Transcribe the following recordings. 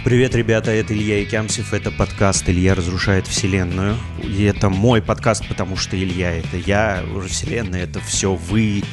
Привет, ребята, это Илья Икямсев, это подкаст «Илья разрушает вселенную». И это мой подкаст, потому что Илья — это я, вселенная — это все вы,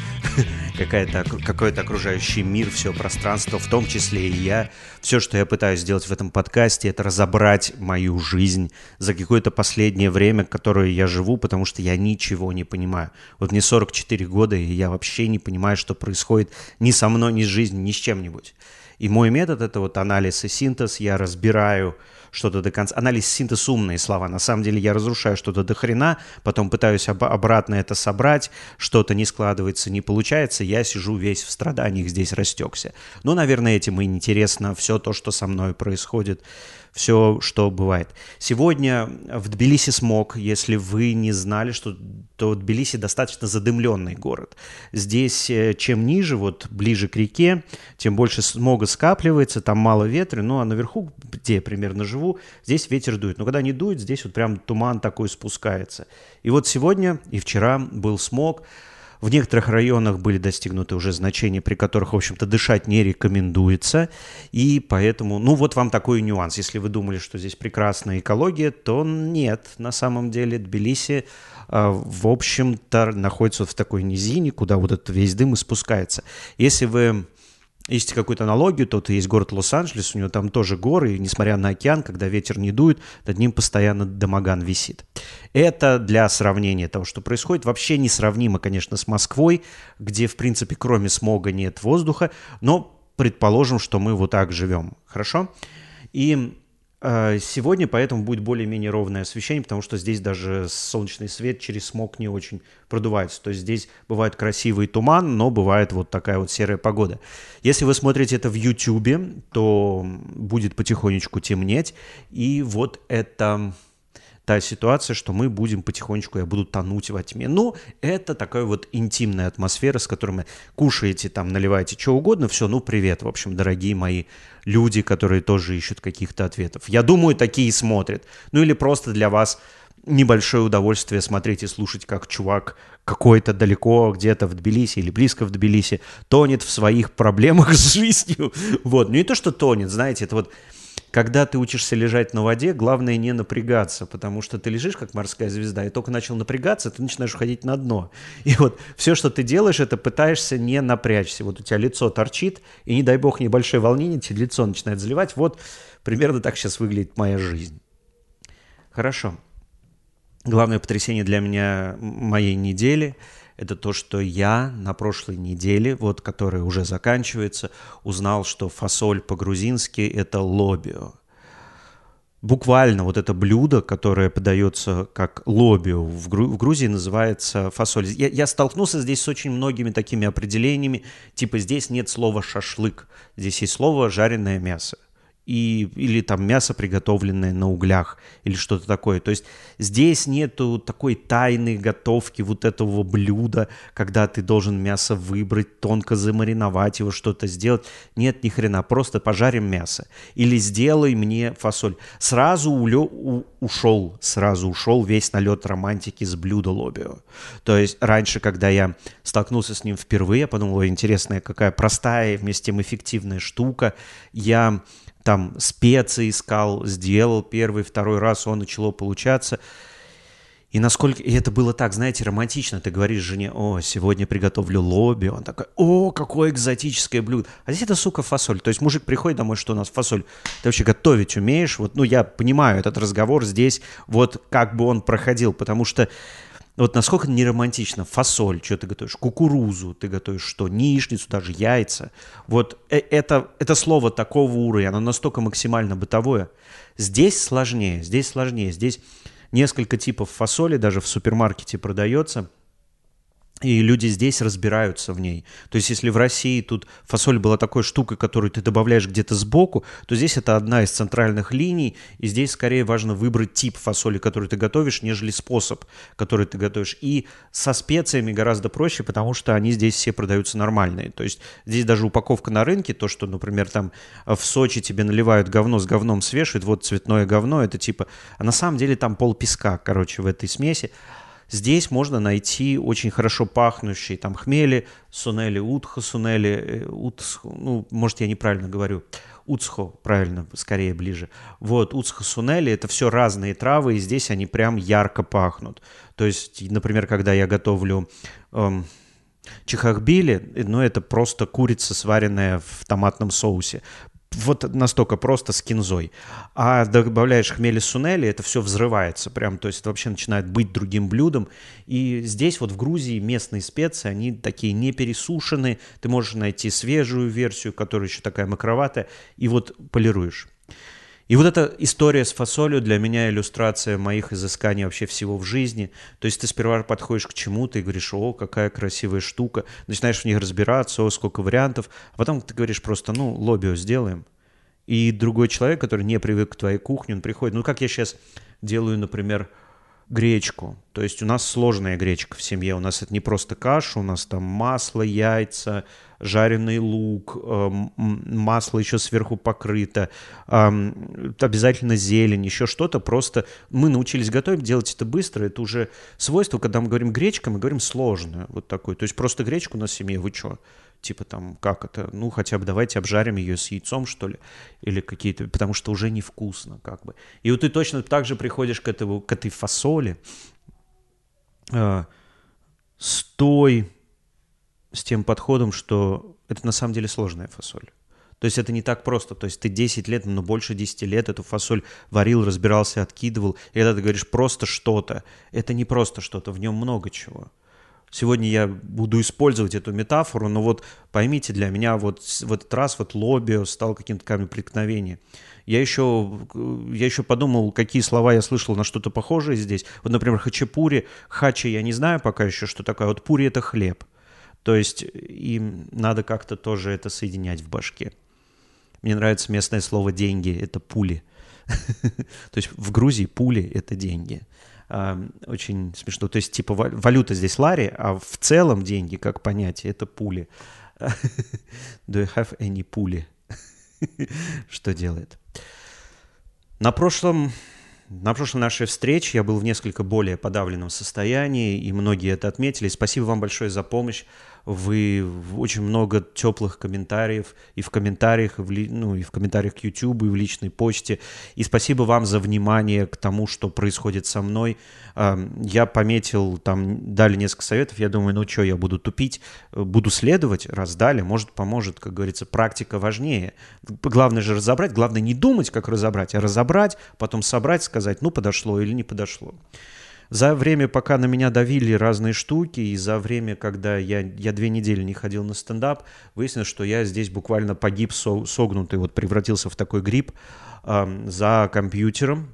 какой-то окружающий мир, все пространство, в том числе и я. Все, что я пытаюсь сделать в этом подкасте, это разобрать мою жизнь за какое-то последнее время, которое я живу, потому что я ничего не понимаю. Вот мне 44 года, и я вообще не понимаю, что происходит ни со мной, ни с жизнью, ни с чем-нибудь. И мой метод — это вот анализ и синтез. Я разбираю что-то до конца. Анализ, синтез — умные слова. На самом деле я разрушаю что-то до хрена, потом пытаюсь обратно это собрать, что-то не складывается, не получается. Я сижу весь в страданиях, здесь растекся. Ну, наверное, этим и интересно все то, что со мной происходит, все, что бывает. Сегодня в Тбилиси смог. Если вы не знали, то Тбилиси достаточно задымленный город. Здесь чем ниже, вот ближе к реке, тем больше смога скапливается, там мало ветра. Ну, а наверху, где я примерно живу, здесь ветер дует. Но когда не дует, здесь вот прям туман такой спускается. И вот сегодня и вчера был смог. В некоторых районах были достигнуты уже значения, при которых, в общем-то, дышать не рекомендуется. И поэтому, ну вот вам такой нюанс. Если вы думали, что здесь прекрасная экология, то нет. На самом деле Тбилиси, в общем-то, находится вот в такой низине, куда вот этот весь дым и спускается. Если вы ищете какую-то аналогию, то есть город Лос-Анджелес, у него там тоже горы, и несмотря на океан, когда ветер не дует, над ним постоянно дамаган висит. Это для сравнения того, что происходит. Вообще несравнимо, конечно, с Москвой, где, в принципе, кроме смога нет воздуха, но предположим, что мы вот так живем. Хорошо? И сегодня поэтому будет более-менее ровное освещение, потому что здесь даже солнечный свет через смог не очень продувается. То есть здесь бывает красивый туман, но бывает вот такая вот серая погода. Если вы смотрите это в YouTube, то будет потихонечку темнеть. И вот это та ситуация, что мы будем потихонечку, я буду тонуть во тьме. Ну, это такая вот интимная атмосфера, с которой вы кушаете, там, наливаете что угодно, все, ну, привет, в общем, дорогие мои люди, которые тоже ищут каких-то ответов. Я думаю, такие смотрят. Ну, или просто для вас небольшое удовольствие смотреть и слушать, как чувак какой-то далеко где-то в Тбилиси или близко в Тбилиси тонет в своих проблемах с жизнью. Вот, ну, не то, что тонет, знаете, это вот когда ты учишься лежать на воде, главное не напрягаться, потому что ты лежишь как морская звезда, и только начал напрягаться, ты начинаешь уходить на дно. И вот все, что ты делаешь, это пытаешься не напрячься. Вот у тебя лицо торчит, и не дай бог небольшое волнение, тебе лицо начинает заливать. Вот примерно так сейчас выглядит моя жизнь. Хорошо. Главное потрясение для меня моей недели — это то, что я на прошлой неделе, вот которая уже заканчивается, узнал, что фасоль по-грузински — это лобио. Буквально вот это блюдо, которое подается как лобио, в Грузии называется фасоль. Я столкнулся здесь с очень многими такими определениями, типа здесь нет слова «шашлык», здесь есть слово «жареное мясо». Или там мясо, приготовленное на углях, или что-то такое. То есть здесь нету такой тайной готовки вот этого блюда, когда ты должен мясо выбрать, тонко замариновать его, что-то сделать. Нет, ни хрена, просто пожарим мясо. Или сделай мне фасоль. Сразу ушел весь налет романтики с блюда лобио. То есть раньше, когда я столкнулся с ним впервые, я подумал, интересная какая простая, вместе с тем эффективная штука. Я там специи искал, сделал первый, второй раз, он начало получаться. И это было так, знаете, романтично. Ты говоришь жене: о, сегодня приготовлю лобио. Он такой: о, какое экзотическое блюдо. А здесь это, сука, фасоль. То есть мужик приходит домой: что у нас фасоль? Ты вообще готовить умеешь? Вот, ну, я понимаю, этот разговор здесь, вот как бы он проходил, потому что вот насколько не романтично. Фасоль, что ты готовишь? Кукурузу ты готовишь, что? Яичницу, даже яйца. Вот это слово такого уровня, оно настолько максимально бытовое. Здесь сложнее. Здесь несколько типов фасоли даже в супермаркете продается. И люди здесь разбираются в ней. То есть, если в России тут фасоль была такой штукой, которую ты добавляешь где-то сбоку, то здесь это одна из центральных линий, и здесь скорее важно выбрать тип фасоли, который ты готовишь, нежели способ, который ты готовишь. И со специями гораздо проще, потому что они здесь все продаются нормальные. То есть, здесь даже упаковка на рынке, то, что, например, там в Сочи тебе наливают говно с говном свешивают, вот цветное говно, это типа... А на самом деле там полпеска, короче, в этой смеси. Здесь можно найти очень хорошо пахнущие там хмели, сунели, утха, сунели, ну, может, я неправильно говорю, Уцхо, правильно, скорее ближе. Вот, Уцхо Сунели, это все разные травы, и здесь они прям ярко пахнут. То есть, например, когда я готовлю чихахбили, ну, это просто курица, сваренная в томатном соусе. Вот настолько просто с кинзой. А добавляешь хмели сунели, это все взрывается прям, то есть это вообще начинает быть другим блюдом. И здесь вот в Грузии местные специи, они такие не пересушенные, ты можешь найти свежую версию, которая еще такая макроватая, и вот полируешь. И вот эта история с фасолью для меня иллюстрация моих изысканий вообще всего в жизни. То есть ты сперва подходишь к чему-то и говоришь: о, какая красивая штука, начинаешь в них разбираться, о, сколько вариантов, а потом ты говоришь просто: ну, лобио сделаем. И другой человек, который не привык к твоей кухне, он приходит, ну, как я сейчас делаю, например, гречку. То есть у нас сложная гречка в семье. У нас это не просто каша, у нас там масло, яйца, жареный лук, масло еще сверху покрыто, обязательно зелень, еще что-то. Просто мы научились готовить, делать это быстро. Это уже свойство, когда мы говорим гречка, мы говорим сложную. Вот такой. То есть просто гречку у нас в семье, вы что? Типа там, как это? Ну, хотя бы давайте обжарим ее с яйцом, что ли, или какие-то, потому что уже невкусно, как бы. И вот ты точно так же приходишь к этой фасоли с тем подходом, что это на самом деле сложная фасоль. То есть это не так просто. То есть ты 10 лет, ну больше 10 лет эту фасоль варил, разбирался, откидывал. И когда ты говоришь просто что-то, это не просто что-то, в нем много чего. Сегодня я буду использовать эту метафору, но вот поймите, для меня вот в этот раз вот лобио стал каким-то камнем преткновения. Я еще подумал, какие слова я слышал на что-то похожее здесь. Вот, например, хачапури. Хачи я не знаю пока еще, что такое. Вот пури — это хлеб. То есть им надо как-то тоже это соединять в башке. Мне нравится местное слово «деньги» — это пули. То есть в Грузии пули — это деньги. Очень смешно. То есть типа валюта здесь лари, а в целом деньги как понятие — это пули. Do you have any пули? Что делает? На прошлой нашей встрече я был в несколько более подавленном состоянии, и многие это отметили. Спасибо вам большое за помощь. Вы очень много теплых комментариев и в комментариях, и в комментариях к YouTube, и в личной почте. И спасибо вам за внимание к тому, что происходит со мной. Я пометил, там дали несколько советов. Я думаю, ну что, я буду тупить, буду следовать, раздали, может, поможет, как говорится, практика важнее. Главное же разобрать, главное не думать, как разобрать, а разобрать, потом собрать, сказать, ну, подошло или не подошло. За время, пока на меня давили разные штуки, и за время, когда я 2 недели не ходил на стендап, выяснилось, что я здесь буквально погиб согнутый, вот превратился в такой гриб за компьютером.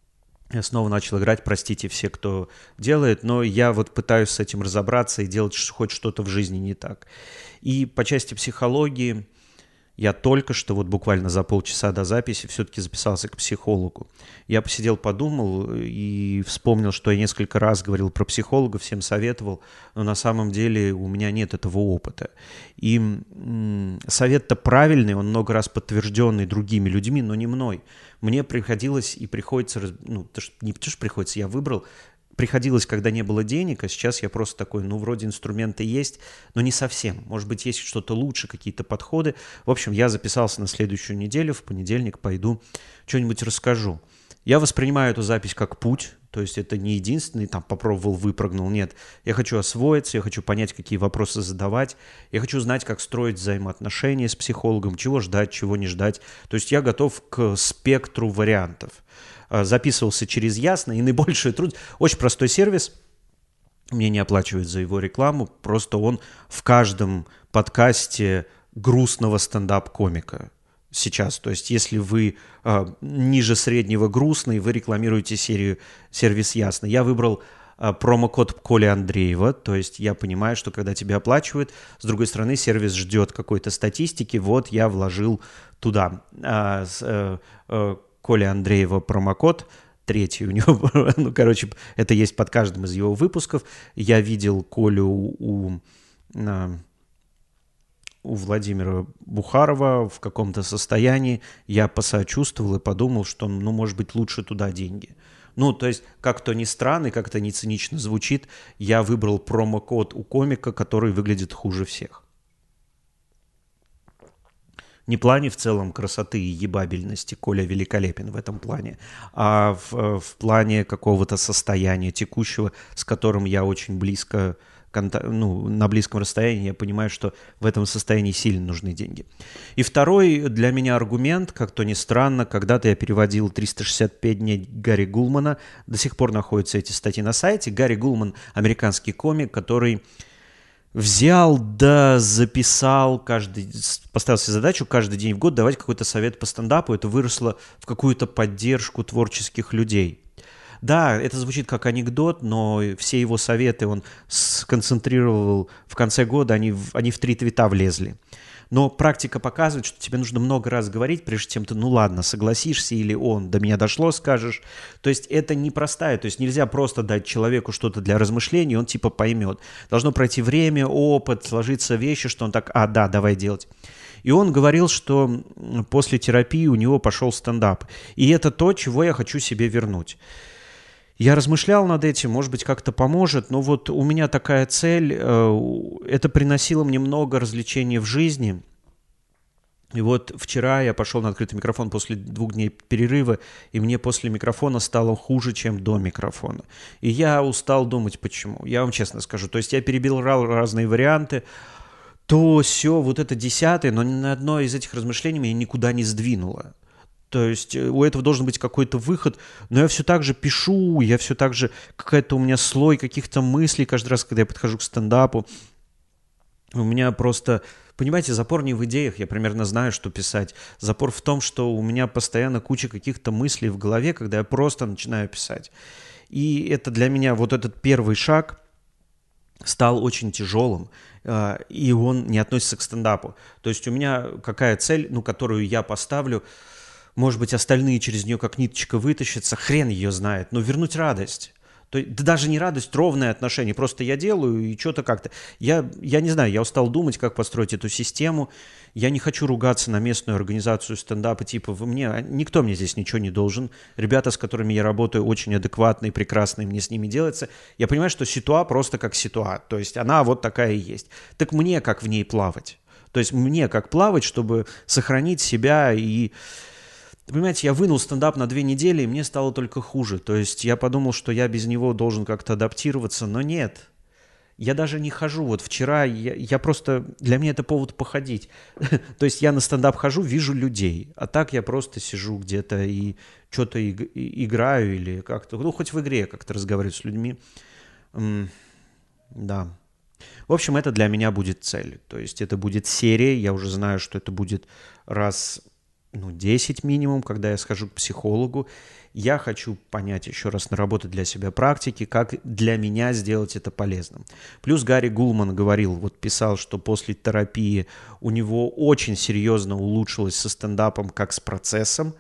Я снова начал играть, простите все, кто делает, но я вот пытаюсь с этим разобраться и делать хоть что-то в жизни не так. И по части психологии я только что, вот буквально за полчаса до записи, все-таки записался к психологу. Я посидел, подумал и вспомнил, что я несколько раз говорил про психолога, всем советовал, но на самом деле у меня нет этого опыта. И совет-то правильный, он много раз подтвержденный другими людьми, но не мной. Мне приходилось и приходится, не то, что приходится, я выбрал. Приходилось, когда не было денег, а сейчас я просто такой, ну, вроде инструменты есть, но не совсем. Может быть, есть что-то лучше, какие-то подходы. В общем, я записался на следующую неделю, в понедельник пойду, что-нибудь расскажу. Я воспринимаю эту запись как путь, то есть это не единственный, там, попробовал, выпрыгнул, нет. Я хочу освоиться, я хочу понять, какие вопросы задавать, я хочу знать, как строить взаимоотношения с психологом, чего ждать, чего не ждать. То есть я готов к спектру вариантов. Записывался через Ясно, и наибольший труд. Очень простой сервис, мне не оплачивают за его рекламу, просто он в каждом подкасте грустного стендап-комика сейчас. То есть если вы ниже среднего грустный, вы рекламируете сервис Ясно. Я выбрал промокод Коли Андреева, то есть я понимаю, что когда тебя оплачивают, с другой стороны сервис ждет какой-то статистики, вот я вложил туда Коли Андреева промокод, 3 у него, ну, короче, это есть под каждым из его выпусков. Я видел Колю у Владимира Бухарова в каком-то состоянии, я посочувствовал и подумал, что, ну, может быть, лучше туда деньги. Ну, то есть, как-то ни странно, как-то не цинично звучит, я выбрал промокод у комика, который выглядит хуже всех. Не в плане в целом красоты и ебабельности, Коля великолепен в этом плане, а в плане какого-то состояния текущего, с которым я очень близко, на близком расстоянии, я понимаю, что в этом состоянии сильно нужны деньги. И второй для меня аргумент, как то ни странно, когда-то я переводил 365 дней Гарри Гулмана, до сих пор находятся эти статьи на сайте. Гарри Гулман — американский комик, который взял, да записал, поставил себе задачу каждый день в год давать какой-то совет по стендапу. Это выросло в какую-то поддержку творческих людей. Да, это звучит как анекдот, но все его советы он сконцентрировал в конце года, они в 3 твита влезли. Но практика показывает, что тебе нужно много раз говорить, прежде чем ты, ну ладно, согласишься, или до меня дошло, скажешь. То есть это непростая, то есть нельзя просто дать человеку что-то для размышлений, он типа поймет. Должно пройти время, опыт, сложиться вещи, что он так, да, давай делать. И он говорил, что после терапии у него пошел стендап. И это то, чего я хочу себе вернуть. Я размышлял над этим, может быть, как-то поможет, но вот у меня такая цель, это приносило мне много развлечений в жизни. И вот вчера я пошел на открытый микрофон после 2 дней перерыва, и мне после микрофона стало хуже, чем до микрофона. И я устал думать, почему. Я вам честно скажу. То есть я перебирал разные варианты, то все, вот это 10-е, но ни одно из этих размышлений меня никуда не сдвинуло. То есть у этого должен быть какой-то выход, но я все так же пишу, я все так же, какая-то у меня слой каких-то мыслей каждый раз, когда я подхожу к стендапу. У меня просто, понимаете, запор не в идеях, я примерно знаю, что писать. Запор в том, что у меня постоянно куча каких-то мыслей в голове, когда я просто начинаю писать. И это для меня вот этот первый шаг стал очень тяжелым, и он не относится к стендапу. То есть у меня какая цель, которую я поставлю, может быть, остальные через нее как ниточка вытащатся, хрен ее знает, но вернуть радость. Да даже не радость, ровное отношение. Просто я делаю и что-то как-то. Я не знаю, я устал думать, как построить эту систему. Я не хочу ругаться на местную организацию стендапа, типа никто мне здесь ничего не должен. Ребята, с которыми я работаю, очень адекватные, прекрасные, мне с ними делается. Я понимаю, что ситуа просто как ситуа. То есть она вот такая и есть. Так мне как в ней плавать? То есть мне как плавать, чтобы сохранить себя и... Понимаете, я вынул стендап на 2 недели, и мне стало только хуже. То есть я подумал, что я без него должен как-то адаптироваться, но нет. Я даже не хожу. Вот вчера я просто... Для меня это повод походить. То есть я на стендап хожу, вижу людей. А так я просто сижу где-то и что-то играю или как-то... хоть в игре как-то разговариваю с людьми. Да. В общем, это для меня будет цель. То есть это будет серия. Я уже знаю, что это будет раз... 10 минимум, когда я схожу к психологу. Я хочу понять еще раз, наработать для себя практики, как для меня сделать это полезным. Плюс Гарри Гулман писал, что после терапии у него очень серьезно улучшилось со стендапом, как с процессом.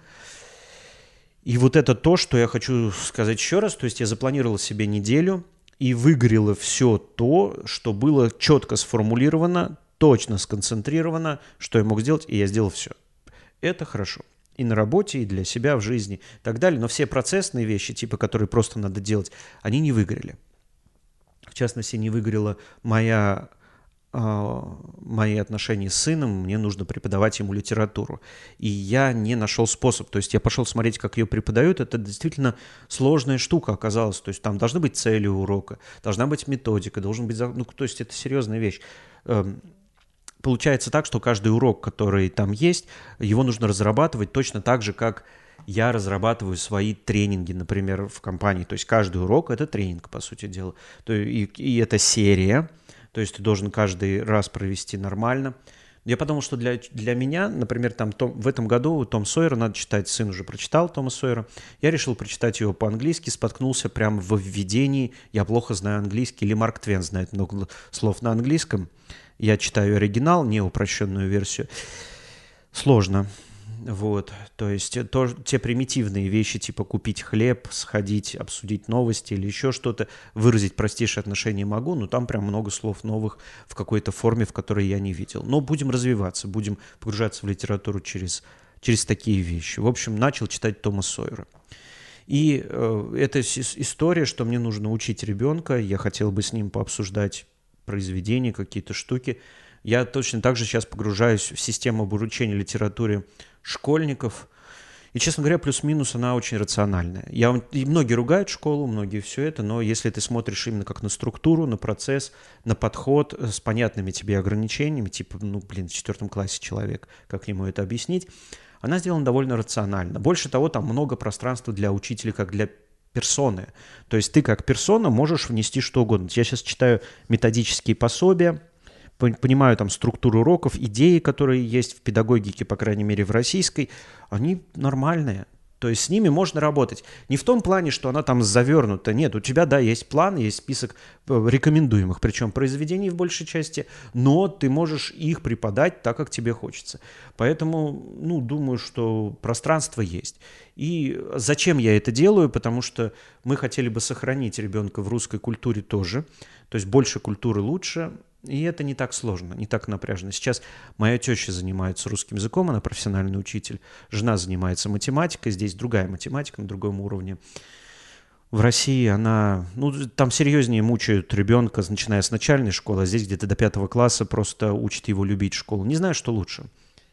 И вот это то, что я хочу сказать еще раз. То есть я запланировал себе неделю, и выгорело все то, что было четко сформулировано, точно сконцентрировано, что я мог сделать, и я сделал все. Это хорошо. И на работе, и для себя в жизни, и так далее. Но все процессные вещи, которые просто надо делать, они не выгорели. В частности, не выгорело мои отношения с сыном. Мне нужно преподавать ему литературу. И я не нашел способ. То есть я пошел смотреть, как ее преподают. Это действительно сложная штука оказалась. То есть там должны быть цели у урока, должна быть методика, должен быть... то есть это серьезная вещь. Получается так, что каждый урок, который там есть, его нужно разрабатывать точно так же, как я разрабатываю свои тренинги, например, в компании. То есть каждый урок — это тренинг, по сути дела. И это серия, то есть ты должен каждый раз провести нормально. Я подумал, что для меня, например, в этом году Том Сойера надо читать. Сын уже прочитал Тома Сойера. Я решил прочитать его по-английски, споткнулся прямо в введении. Я плохо знаю английский, или Марк Твен знает много слов на английском. Я читаю оригинал, не упрощенную версию. Сложно. То есть те примитивные вещи, типа купить хлеб, сходить, обсудить новости или еще что-то, выразить простейшее отношение могу, но там прям много слов новых в какой-то форме, в которой я не видел. Но будем развиваться, будем погружаться в литературу через такие вещи. В общем, начал читать Тома Сойера. И это история, что мне нужно учить ребенка. Я хотел бы с ним пообсуждать произведения, какие-то штуки. Я точно так же сейчас погружаюсь в систему обучения литературе школьников. И, честно говоря, плюс-минус она очень рациональная. И многие ругают школу, многие все это, но если ты смотришь именно как на структуру, на процесс, на подход с понятными тебе ограничениями, типа, в 4 классе человек, как ему это объяснить, она сделана довольно рационально. Больше того, там много пространства для учителя, как для персоны. То есть ты как персона можешь внести что угодно. Я сейчас читаю методические пособия, понимаю там структуру уроков, идеи, которые есть в педагогике, по крайней мере в российской, они нормальные. То есть с ними можно работать. Не в том плане, что она там завернута. Нет, у тебя, да, есть план, есть список рекомендуемых, причем произведений в большей части, но ты можешь их преподать так, как тебе хочется. Поэтому, думаю, что пространство есть. И зачем я это делаю? Потому что мы хотели бы сохранить ребенка в русской культуре тоже. То есть больше культуры лучше. И это не так сложно, не так напряжно. Сейчас моя теща занимается русским языком, она профессиональный учитель. Жена занимается математикой, здесь другая математика на другом уровне. В России она, там серьезнее мучают ребенка, начиная с начальной школы, а здесь где-то до 5 класса просто учат его любить школу. Не знаю, что лучше.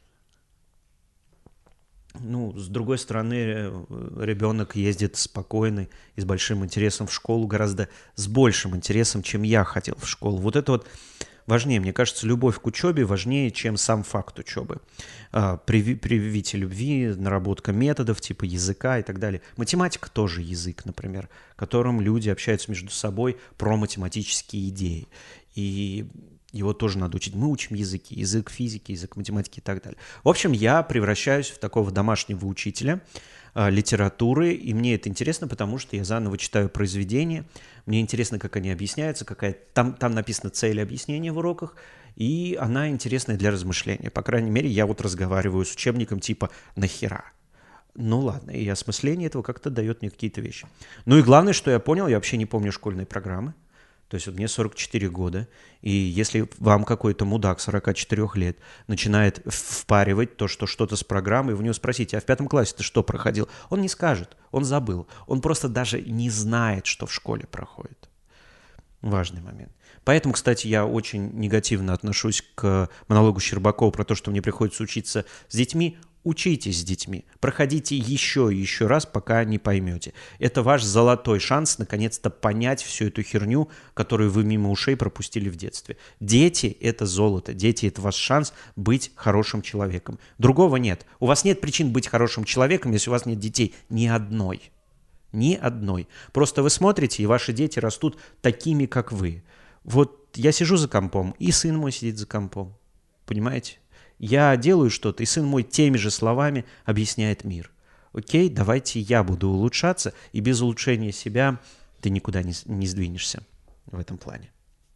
С другой стороны, ребенок ездит спокойный и с большим интересом в школу, гораздо с большим интересом, чем я ходил в школу. Вот это вот важнее. Мне кажется, любовь к учебе важнее, чем сам факт учебы. Привитие любви, наработка методов типа языка и так далее. Математика тоже язык, например, которым люди общаются между собой про математические идеи. И его тоже надо учить. Мы учим языки, язык физики, язык математики и так далее. В общем, я превращаюсь в такого домашнего учителя литературы, и мне это интересно, потому что я заново читаю произведения, мне интересно, как они объясняются, там написана цель объяснения в уроках, и она интересная для размышления. По крайней мере, я вот разговариваю с учебником типа «нахера?». Ладно, и осмысление этого как-то дает мне какие-то вещи. И главное, что я понял, я вообще не помню школьной программы. То есть вот мне 44 года, и если вам какой-то мудак 44 лет начинает впаривать то, что что-то с программой, вы у него спросите, а в 5 классе ты что проходил? Он не скажет, он забыл. Он просто даже не знает, что в школе проходит. Важный момент. Поэтому, кстати, я очень негативно отношусь к монологу Щербакова про то, что мне приходится учиться с детьми. Учитесь с детьми, проходите еще и еще раз, пока не поймете. Это ваш золотой шанс наконец-то понять всю эту херню, которую вы мимо ушей пропустили в детстве. Дети – это золото, дети – это ваш шанс быть хорошим человеком. Другого нет. У вас нет причин быть хорошим человеком, если у вас нет детей. Ни одной. Ни одной. Просто вы смотрите, и ваши дети растут такими, как вы. Вот я сижу за компом, и сын мой сидит за компом. Понимаете? Я делаю что-то, и сын мой теми же словами объясняет мир. Окей, давайте я буду улучшаться, и без улучшения себя ты никуда не сдвинешься в этом плане.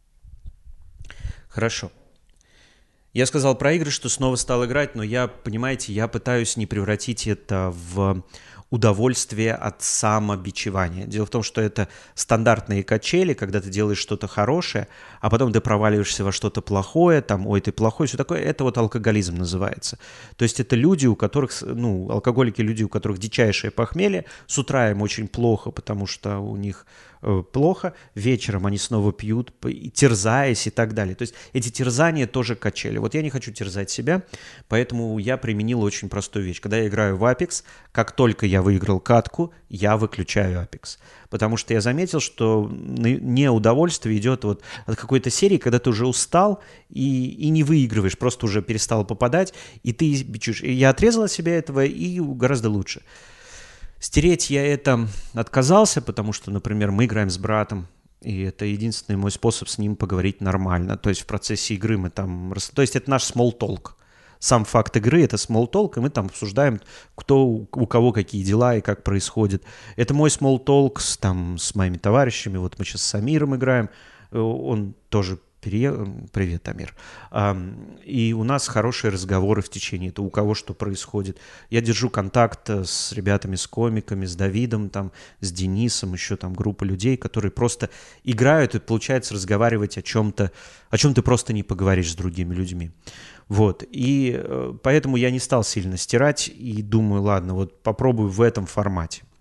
Хорошо. Я сказал про игры, что снова стал играть, но я пытаюсь не превратить это в удовольствие от самобичевания. Дело в том, что это стандартные качели, когда ты делаешь что-то хорошее, а потом ты проваливаешься во что-то плохое, ой, ты плохой, все такое. Это вот алкоголизм называется. То есть это люди, у которых, алкоголики, люди, у которых дичайшее похмелье, с утра им очень плохо, потому что у них плохо, вечером они снова пьют, терзаясь и так далее. То есть эти терзания тоже качели. Вот я не хочу терзать себя, поэтому я применил очень простую вещь. Когда я играю в Apex, как только я выиграл катку, я выключаю Apex. Потому что я заметил, что неудовольствие идет вот от какой-то серии, когда ты уже устал и не выигрываешь, просто уже перестал попадать, и ты бичуешь. И я отрезал от себя этого, и гораздо лучше. Стереть я это отказался, потому что, например, мы играем с братом, и это единственный мой способ с ним поговорить нормально. То есть в процессе игры мы там... То есть это наш small talk. Сам факт игры — это small talk, и мы там обсуждаем, у кого какие дела и как происходит. Это мой small talk с моими товарищами. Вот мы сейчас с Амиром играем. Он тоже Привет, Амир. И у нас хорошие разговоры в течение этого, у кого что происходит. Я держу контакт с ребятами, с комиками, с Давидом, с Денисом, еще группа людей, которые просто играют, и получается разговаривать о чем ты просто не поговоришь с другими людьми. Вот. И поэтому я не стал сильно стирать и думаю, ладно, вот попробую в этом формате.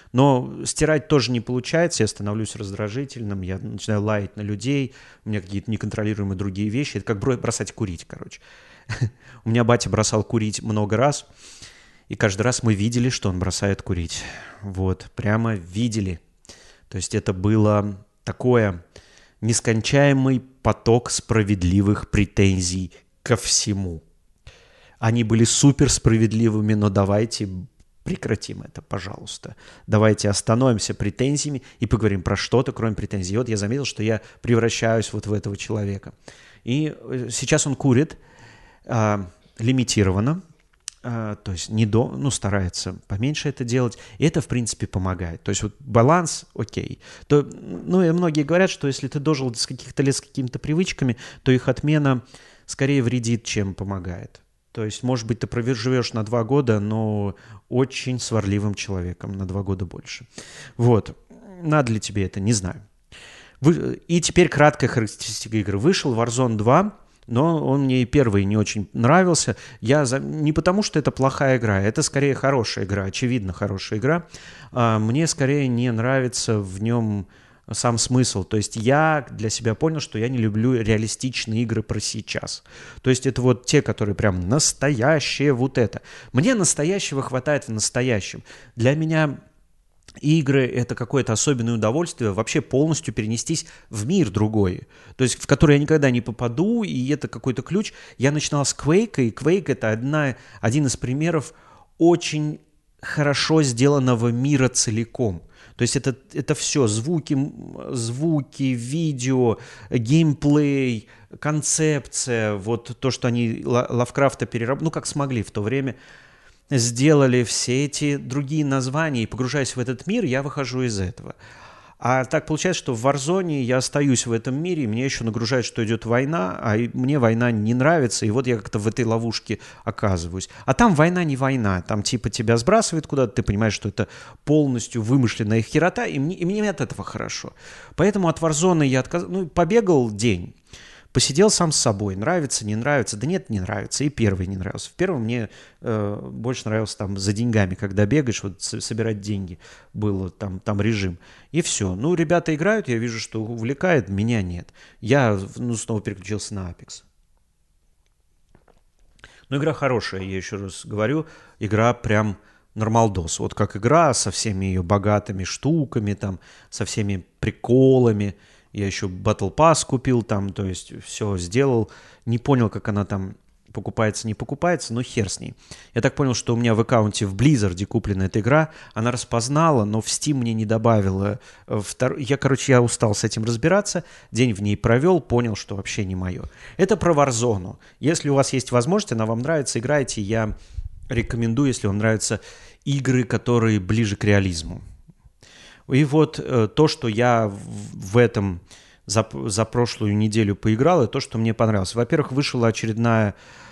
Но стирать тоже не получается, я становлюсь раздражительным, я начинаю лаять на людей, у меня какие-то неконтролируемые другие вещи. Это как бросать курить, короче. У меня батя бросал курить много раз, и каждый раз мы видели, что он бросает курить. Вот, прямо видели. То есть это было такое нескончаемый поток справедливых претензий ко всему. Они были супер справедливыми, но давайте прекратим это, пожалуйста. Давайте остановимся претензиями и поговорим про что-то, кроме претензий. И вот я заметил, что я превращаюсь вот в этого человека. И сейчас он курит лимитированно, то есть старается поменьше это делать, и это, в принципе, помогает. То есть вот баланс окей. И многие говорят, что если ты дожил с каких-то лет с какими-то привычками, то их отмена скорее вредит, чем помогает. То есть, может быть, ты проживешь на 2 года, но очень сварливым человеком на 2 года больше. Вот. Надо ли тебе это? Не знаю. И теперь краткая характеристика игры. Вышел Warzone 2, но он мне и первый не очень нравился. Не потому, что это плохая игра, это скорее хорошая игра, очевидно хорошая игра. Мне скорее не нравится в нем сам смысл. То есть я для себя понял, что я не люблю реалистичные игры про сейчас. То есть это вот те, которые прям настоящие, вот это. Мне настоящего хватает в настоящем. Для меня игры — это какое-то особенное удовольствие вообще полностью перенестись в мир другой, то есть в который я никогда не попаду, и это какой-то ключ. Я начинал с Quake, и Quake — это один из примеров очень хорошо сделанного мира целиком. То есть это все звуки, видео, геймплей, концепция, вот то, что они Лавкрафта переработали, как смогли в то время, сделали все эти другие названия, и погружаясь в этот мир, я выхожу из этого. А так получается, что в Warzone я остаюсь в этом мире, и мне еще нагружают, что идет война, а мне война не нравится, и вот я как-то в этой ловушке оказываюсь. А там война не война, там типа тебя сбрасывают куда-то, ты понимаешь, что это полностью вымышленная херота, и мне от этого хорошо. Поэтому от Warzone я побегал день. Посидел сам с собой, нравится, не нравится. Да нет, не нравится. И первый не нравился. В первом мне больше нравился там за деньгами, когда бегаешь, вот собирать деньги. Было там режим. И все. Ребята играют, я вижу, что увлекает, меня нет. Я снова переключился на Apex. Игра хорошая, я еще раз говорю. Игра прям нормалдос. Вот как игра со всеми ее богатыми штуками, там, со всеми приколами. Я еще Battle Pass купил там, то есть все сделал. Не понял, как она там покупается, не покупается, но хер с ней. Я так понял, что у меня в аккаунте в Blizzard куплена эта игра. Она распознала, но в Steam мне не добавила. Я устал с этим разбираться. День в ней провел, понял, что вообще не мое. Это про Warzone. Если у вас есть возможность, она вам нравится, играйте. Я рекомендую, если вам нравятся игры, которые ближе к реализму. И вот то, что я в этом за прошлую неделю поиграл, и то, что мне понравилось. Во-первых, вышел очередной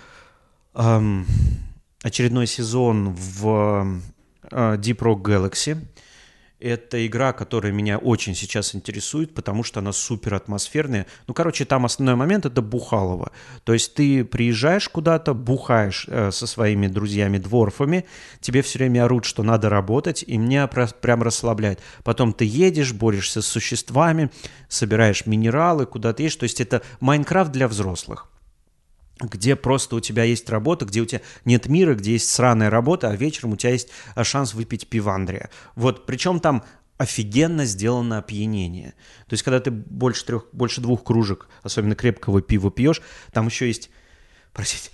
сезон в Deep Rock Galaxy. Это игра, которая меня очень сейчас интересует, потому что она супер атмосферная. Там основной момент — это бухалово. То есть ты приезжаешь куда-то, бухаешь со своими друзьями-дворфами, тебе все время орут, что надо работать, и меня прям расслабляет. Потом ты едешь, борешься с существами, собираешь минералы, куда-то едешь. То есть это Майнкрафт для взрослых, где просто у тебя есть работа, где у тебя нет мира, где есть сраная работа, а вечером у тебя есть шанс выпить пивандрия. Вот, причем там офигенно сделано опьянение. То есть, когда ты больше 2 кружек, особенно крепкого пива пьешь, там еще есть... Простите.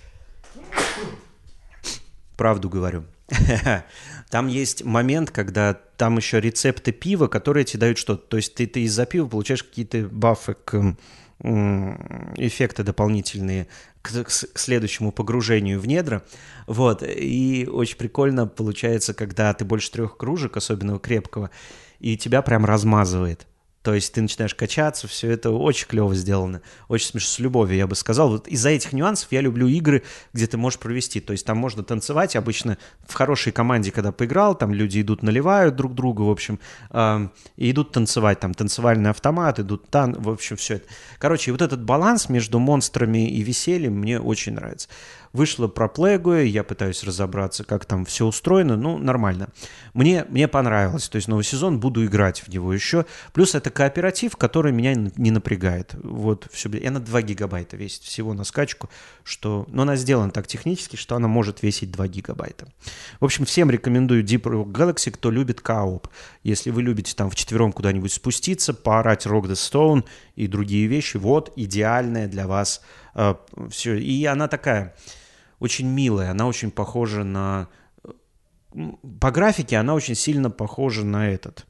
Правду говорю. Там есть момент, когда там еще рецепты пива, которые тебе дают что-то. То есть, ты из-за пива получаешь какие-то бафы эффекты дополнительные к следующему погружению в недра. Вот. И очень прикольно получается, когда ты больше 3 кружек, особенно крепкого, и тебя прям размазывает. То есть ты начинаешь качаться, все это очень клево сделано, очень смешно, с любовью, я бы сказал. Вот из-за этих нюансов я люблю игры, где ты можешь провести. То есть там можно танцевать, обычно в хорошей команде, когда поиграл, там люди идут, наливают друг друга, в общем, и идут танцевать, там танцевальный автомат, идут в общем, все это. Короче, вот этот баланс между монстрами и весельем мне очень нравится. Вышло про Plague, я пытаюсь разобраться, как там все устроено, ну, нормально. Мне понравилось, то есть новый сезон, буду играть в него еще. Плюс это кооператив, который меня не напрягает. Вот все. И она 2 гигабайта весит всего на скачку, что... Но она сделана так технически, что она может весить 2 гигабайта. В общем, всем рекомендую Deep Rock Galaxy, кто любит кооп. Если вы любите там вчетвером куда-нибудь спуститься, поорать Rock the Stone и другие вещи, вот идеальная для вас все. И она такая... очень милая, она очень похожа на... По графике она очень сильно похожа на этот.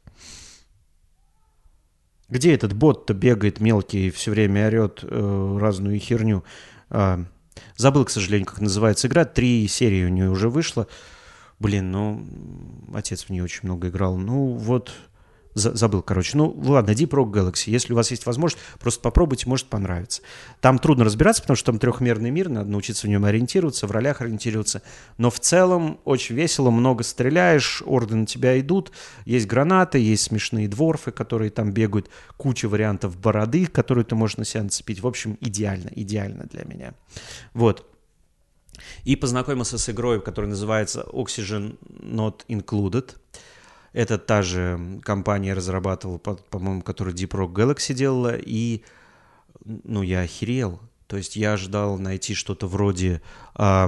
Где этот бот-то бегает мелкий и все время орет разную херню? Забыл, к сожалению, как называется игра. 3 серии у нее уже вышло. Блин, ну, отец в нее очень много играл. Ну, вот... Забыл, короче. Ну, ладно, Deep Rock Galaxy. Если у вас есть возможность, просто попробуйте, может понравиться. Там трудно разбираться, потому что там трехмерный мир, надо научиться в нем ориентироваться, в ролях ориентироваться. Но в целом очень весело, много стреляешь, орды на тебя идут, есть гранаты, есть смешные дворфы, которые там бегают, куча вариантов бороды, которые ты можешь на себя нацепить. В общем, идеально для меня. Вот. И познакомился с игрой, которая называется Oxygen Not Included. Это та же компания разрабатывала, по-моему, которую Deep Rock Galaxy делала, и, ну, я охерел. То есть я ожидал найти что-то вроде, как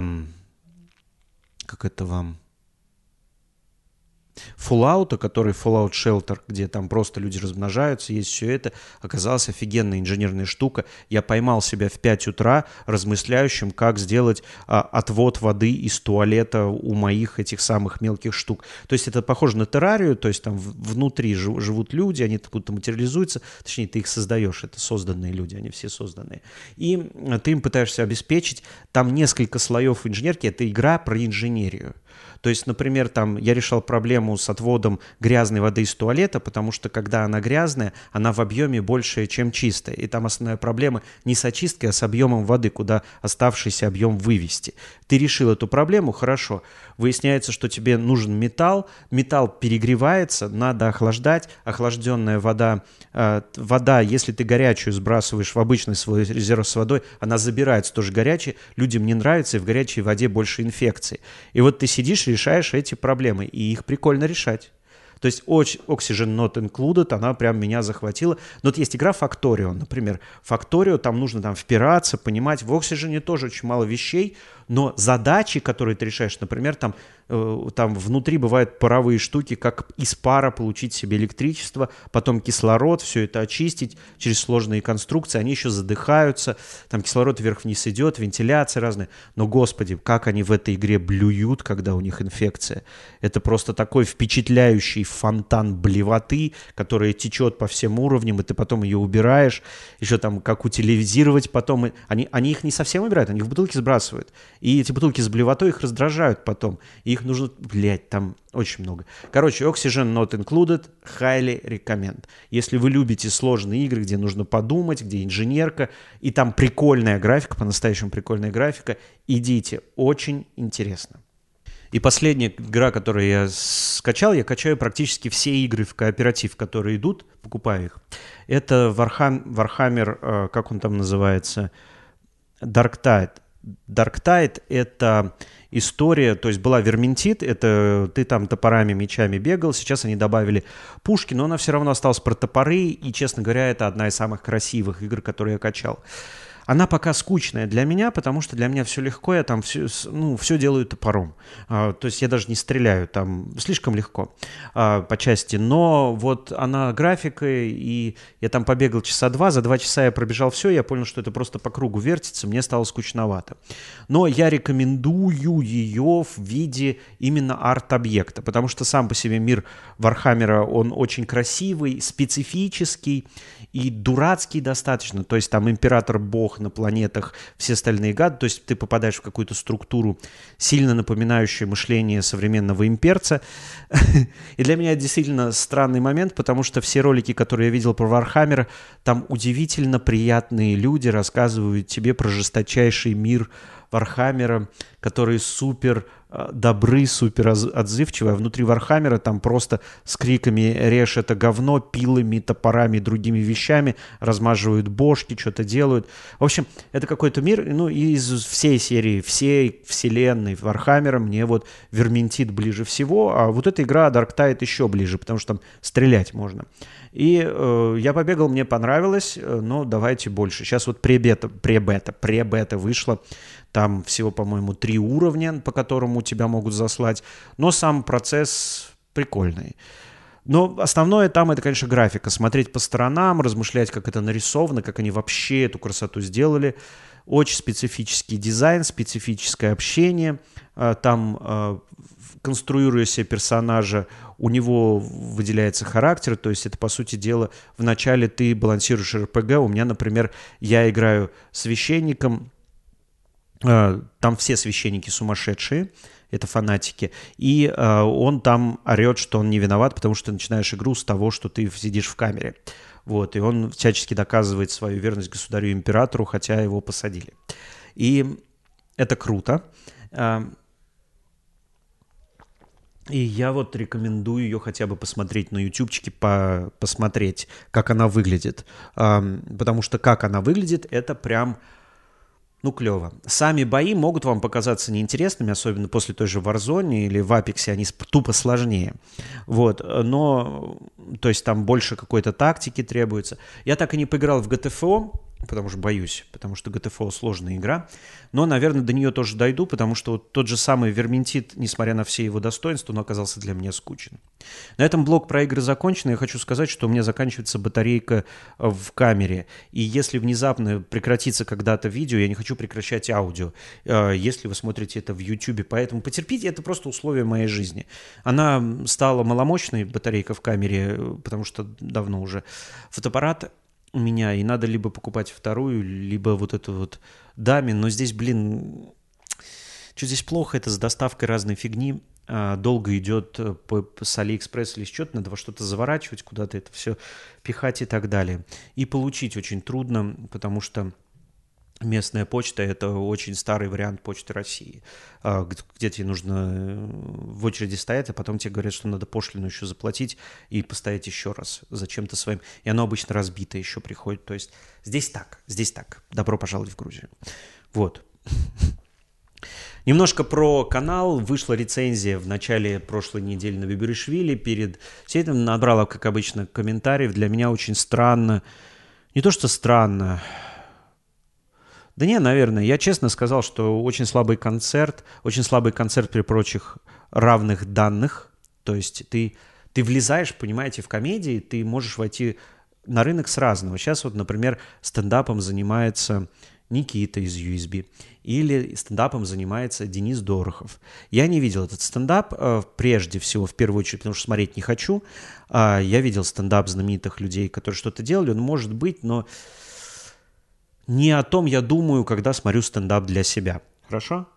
это вам... Fallout, который Fallout Shelter, где там просто люди размножаются, есть все это, оказалась офигенная инженерная штука. Я поймал себя в 5 утра размышляющим, как сделать отвод воды из туалета у моих этих самых мелких штук. То есть это похоже на террарию, то есть там внутри живут люди, они будто материализуются, точнее, ты их создаешь, это созданные люди, они все созданные. И ты им пытаешься обеспечить, там несколько слоев инженерки, это игра про инженерию. То есть, например, там я решал проблему с отводом грязной воды из туалета, потому что когда она грязная, она в объеме больше, чем чистая. И там основная проблема не с очисткой, а с объемом воды, куда оставшийся объем вывести. Ты решил эту проблему, хорошо. Выясняется, что тебе нужен металл, металл перегревается, надо охлаждать, охлажденная вода, если ты горячую сбрасываешь в обычный свой резерв с водой, она забирается тоже горячей, людям не нравится, и в горячей воде больше инфекций. И вот ты сидишь, решаешь эти проблемы, и их прикольно решать. То есть Oxygen Not Included, она прям меня захватила. Но вот есть игра Factorio, например. Factorio, там нужно там впираться, понимать. В Oxygen тоже очень мало вещей, но задачи, которые ты решаешь, например, там внутри бывают паровые штуки, как из пара получить себе электричество, потом кислород, все это очистить через сложные конструкции, они еще задыхаются, там кислород вверх-вниз идет, вентиляция разная. Но, господи, как они в этой игре блюют, когда у них инфекция. Это просто такой впечатляющий фонтан блевоты, которая течет по всем уровням, и ты потом ее убираешь, еще там как утилизировать потом. Они их не совсем убирают, они их в бутылки сбрасывают. И эти бутылки с блевотой их раздражают потом. И их нужно, там очень много. Короче, Oxygen Not Included, highly recommend. Если вы любите сложные игры, где нужно подумать, где инженерка, и там прикольная графика, по-настоящему прикольная графика, идите, очень интересно. И последняя игра, которую я скачал, я качаю практически все игры в кооператив, которые идут, покупаю их. Это Warhammer, как он там называется, Dark Tide. Dark Tide — это история, то есть была Верминтид, это ты там топорами, мечами бегал, сейчас они добавили пушки, но она все равно осталась про топоры, и, честно говоря, это одна из самых красивых игр, которые я качал. Она пока скучная для меня, потому что для меня все легко, я там все делаю топором. То есть я даже не стреляю, там слишком легко по части. Но вот она графикой, и я там побегал часа 2, за 2 часа я пробежал все, я понял, что это просто по кругу вертится, мне стало скучновато. Но я рекомендую ее в виде именно арт-объекта, потому что сам по себе мир Вархаммера, он очень красивый, специфический и дурацкий достаточно. То есть там император-бог Бог, на планетах все остальные гады. То есть ты попадаешь в какую-то структуру, сильно напоминающую мышление современного имперца. И для меня это действительно странный момент, потому что все ролики, которые я видел про Вархаммер, там удивительно приятные люди рассказывают тебе про жесточайший мир Вархаммера, которые супер добры, супер отзывчивые, а внутри Вархаммера там просто с криками «режь это говно», пилами, топорами и другими вещами размаживают бошки, что-то делают. В общем, это какой-то мир, ну, из всей серии, всей вселенной Вархаммера мне вот Верминтид ближе всего, а вот эта игра Dark Tide еще ближе, потому что там стрелять можно. И я побегал, мне понравилось, но давайте больше. Сейчас вот пребета вышла. Там всего, по-моему, 3 уровня, по которому тебя могут заслать. Но сам процесс прикольный. Но основное там это, конечно, графика. Смотреть по сторонам, размышлять, как это нарисовано, как они вообще эту красоту сделали. Очень специфический дизайн, специфическое общение. Там, конструируя себе персонажа, у него выделяется характер. То есть это, по сути дела, вначале ты балансируешь РПГ. У меня, например, я играю священником. Там все священники сумасшедшие, это фанатики, и он там орет, что он не виноват, потому что ты начинаешь игру с того, что ты сидишь в камере. Вот, и он всячески доказывает свою верность государю-императору, хотя его посадили. И это круто. И я вот рекомендую ее хотя бы посмотреть на ютубчике, посмотреть, как она выглядит. Потому что как она выглядит, это прям... Ну, клево. Сами бои могут вам показаться неинтересными, особенно после той же Warzone или в Apex, они тупо сложнее. Вот, но, то есть там больше какой-то тактики требуется. Я так и не поиграл в GTFO, потому что боюсь, потому что GTFO сложная игра. Но, наверное, до нее тоже дойду, потому что вот тот же самый Верминтид, несмотря на все его достоинства, он оказался для меня скучен. На этом блог про игры закончен. Я хочу сказать, что у меня заканчивается батарейка в камере. И если внезапно прекратится когда-то видео, я не хочу прекращать аудио, если вы смотрите это в YouTube. Поэтому потерпите, это просто условие моей жизни. Она стала маломощной, батарейка в камере, потому что давно уже фотоаппарат у меня, и надо либо покупать вторую, либо вот эту вот даме. Но здесь, блин, что здесь плохо, это с доставкой разной фигни. Долго идет с Алиэкспресс или с чего-то, надо во что-то заворачивать, куда-то это все пихать и так далее. И получить очень трудно, потому что местная почта – это очень старый вариант почты России, где тебе нужно в очереди стоять, а потом тебе говорят, что надо пошлину еще заплатить и поставить еще раз зачем-то своим. И оно обычно разбито еще приходит. То есть здесь так. Добро пожаловать в Грузию. Вот. Немножко про канал. Вышла рецензия в начале прошлой недели на Биберишвили. Перед всем этим набрала, как обычно, комментариев. Для меня очень странно. Не то, что странно. Да не, наверное. Я честно сказал, что очень слабый концерт при прочих равных данных. То есть ты влезаешь, понимаете, в комедии, ты можешь войти на рынок с разного. Сейчас вот, например, стендапом занимается Никита из USB. Или стендапом занимается Денис Дорохов. Я не видел этот стендап, прежде всего, в первую очередь, потому что смотреть не хочу. Я видел стендап знаменитых людей, которые что-то делали. Он может быть, но не о том я думаю, когда смотрю стендап для себя. Хорошо?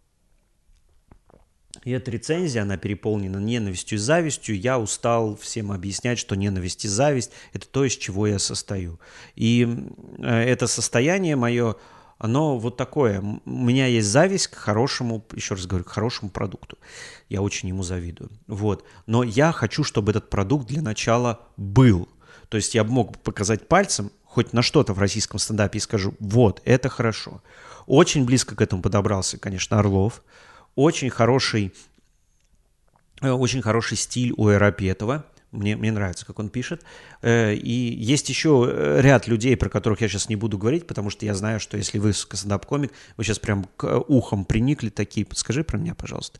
И эта рецензия, она переполнена ненавистью и завистью. Я устал всем объяснять, что ненависть и зависть – это то, из чего я состою. И это состояние мое, оно вот такое. У меня есть зависть к хорошему, еще раз говорю, к хорошему продукту. Я очень ему завидую. Вот. Но я хочу, чтобы этот продукт для начала был. То есть я мог показать пальцем хоть на что-то в российском стендапе и скажу, вот, это хорошо. Очень близко к этому подобрался, конечно, Орлов. Очень хороший стиль у Айрапетова. Мне нравится, как он пишет. И есть еще ряд людей, про которых я сейчас не буду говорить, потому что я знаю, что если вы стендап-комик, вы сейчас прям к ухам приникли такие, скажи про меня, пожалуйста.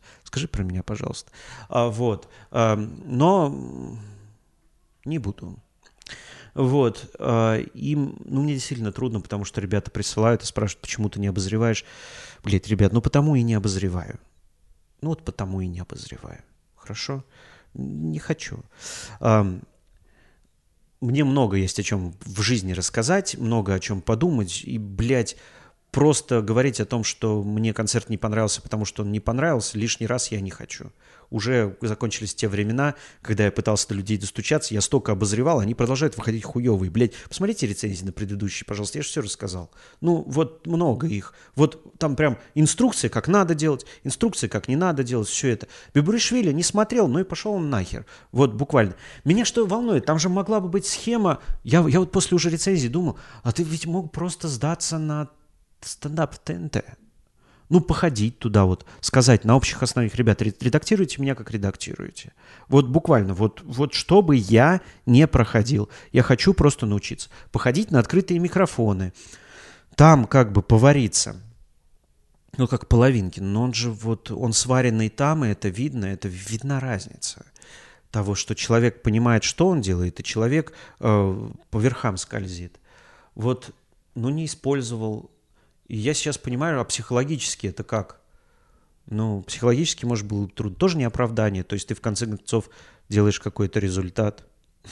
Вот. Но не буду. Вот. И, мне действительно трудно, потому что ребята присылают и спрашивают, почему ты не обозреваешь. Блядь, ребят, потому и не обозреваю. Вот потому и не обозреваю. Хорошо? Не хочу. мне много есть о чем в жизни рассказать, много о чем подумать. И, блядь, просто говорить о том, что мне концерт не понравился, потому что он не понравился, лишний раз я не хочу. Уже закончились те времена, когда я пытался до людей достучаться, я столько обозревал, они продолжают выходить хуевые. Блядь, посмотрите рецензии на предыдущие, пожалуйста, я же все рассказал. Ну, вот много их. Вот там прям инструкция, как надо делать, инструкция, как не надо делать, все это. Бебуришвили не смотрел, ну и пошел он нахер. Вот буквально. Меня что волнует, там же могла бы быть схема, я вот после уже рецензии думал, а ты ведь мог просто сдаться на стендап ТНТ. Ну, походить туда вот, сказать на общих основаниях, ребята, редактируйте меня, как редактируете. Вот буквально, вот чтобы я не проходил. Я хочу просто научиться. Походить на открытые микрофоны. Там как бы повариться. Ну, как половинки. Но он же вот, он сваренный там, и это видна разница того, что человек понимает, что он делает, и человек по верхам скользит. Вот, ну, не использовал. И я сейчас понимаю, а психологически это как? Ну, психологически, может, был труд тоже не оправдание. То есть ты в конце концов делаешь какой-то результат.